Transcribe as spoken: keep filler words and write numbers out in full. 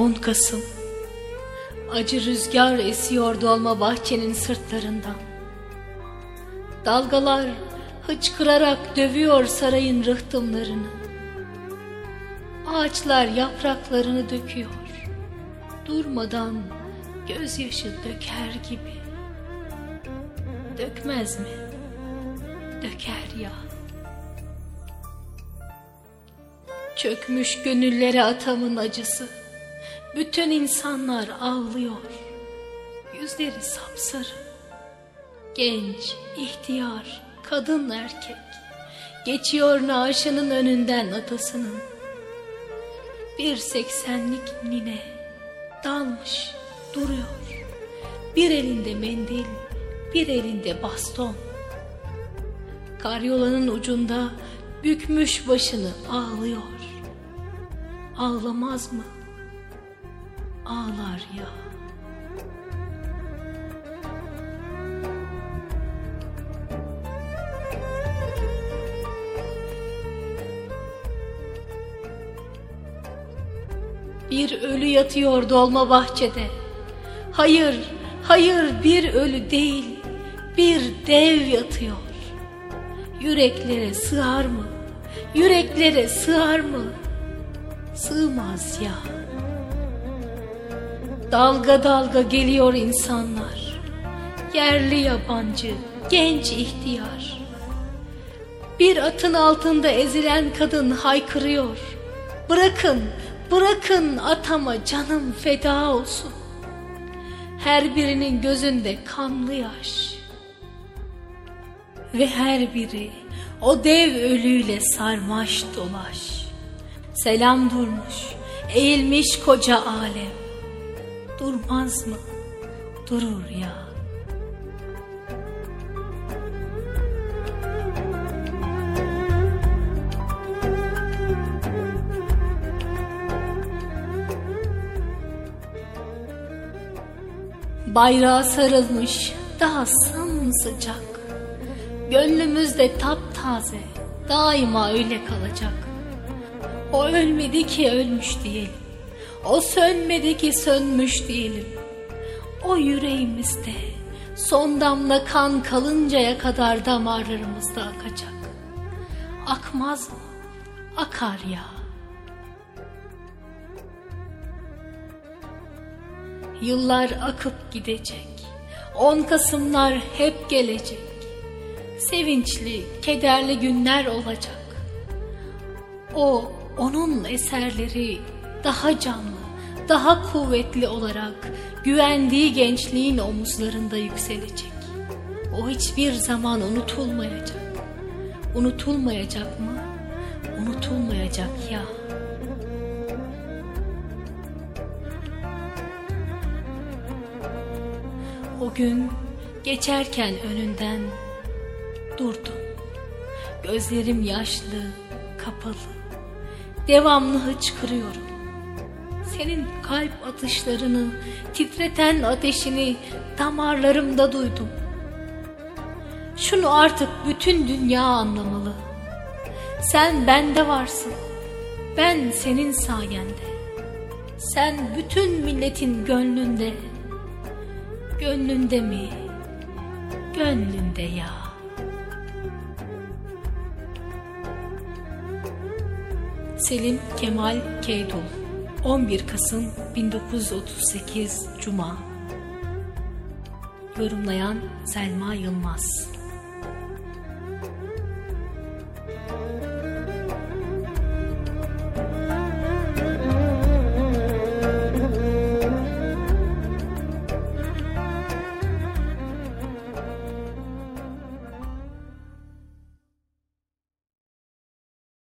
on Kasım. Acı rüzgar esiyor dolma bahçenin sırtlarından. Dalgalar hıçkırarak dövüyor sarayın rıhtımlarını. Ağaçlar yapraklarını döküyor, durmadan gözyaşı döker gibi. Dökmez mi? Döker ya. Çökmüş gönüllere atamın acısı. Bütün insanlar ağlıyor. Yüzleri sapsarı. Genç, ihtiyar, kadın, erkek. Geçiyor naaşının önünden atasının. Bir seksenlik nine dalmış duruyor. Bir elinde mendil, bir elinde baston. Karyolanın ucunda bükmüş başını ağlıyor. Ağlamaz mı? Ağlar ya. Bir ölü yatıyor dolma bahçede. Hayır, hayır, bir ölü değil, bir dev yatıyor. Yüreklere sığar mı? Yüreklere sığar mı? Sığmaz ya. Dalga dalga geliyor insanlar. Yerli yabancı, genç ihtiyar. Bir atın altında ezilen kadın haykırıyor. Bırakın, bırakın atama canım feda olsun. Her birinin gözünde kanlı yaş. Ve her biri o dev ölüyle sarmaş dolaş. Selam durmuş, eğilmiş koca alem. Durmaz mı? Durur ya. Bayrağa sarılmış daha sımsıcak. Gönlümüzde taptaze, daima öyle kalacak. O ölmedi ki ölmüş diyelim. O sönmedi ki sönmüş diyelim. O yüreğimizde son damla kan kalıncaya kadar damarlarımızda akacak. Akmaz mı? Akar ya. Yıllar akıp gidecek. on Kasımlar hep gelecek. Sevinçli, kederli günler olacak. O, onun eserleri daha canlı, daha kuvvetli olarak güvendiği gençliğin omuzlarında yükselecek. O hiçbir zaman unutulmayacak. Unutulmayacak mı? Unutulmayacak ya. O gün geçerken önünden durdum. Gözlerim yaşlı, kapalı. Devamlı hıçkırıyorum. Senin kalp atışlarını, titreten ateşini damarlarımda duydum. Şunu artık bütün dünya anlamalı. Sen bende varsın. Ben senin sayende. Sen bütün milletin gönlünde. Gönlünde mi? Gönlünde ya. Selim Kemal Keydul, on bir Kasım bin dokuz yüz otuz sekiz Cuma. Yorumlayan Selma Yılmaz.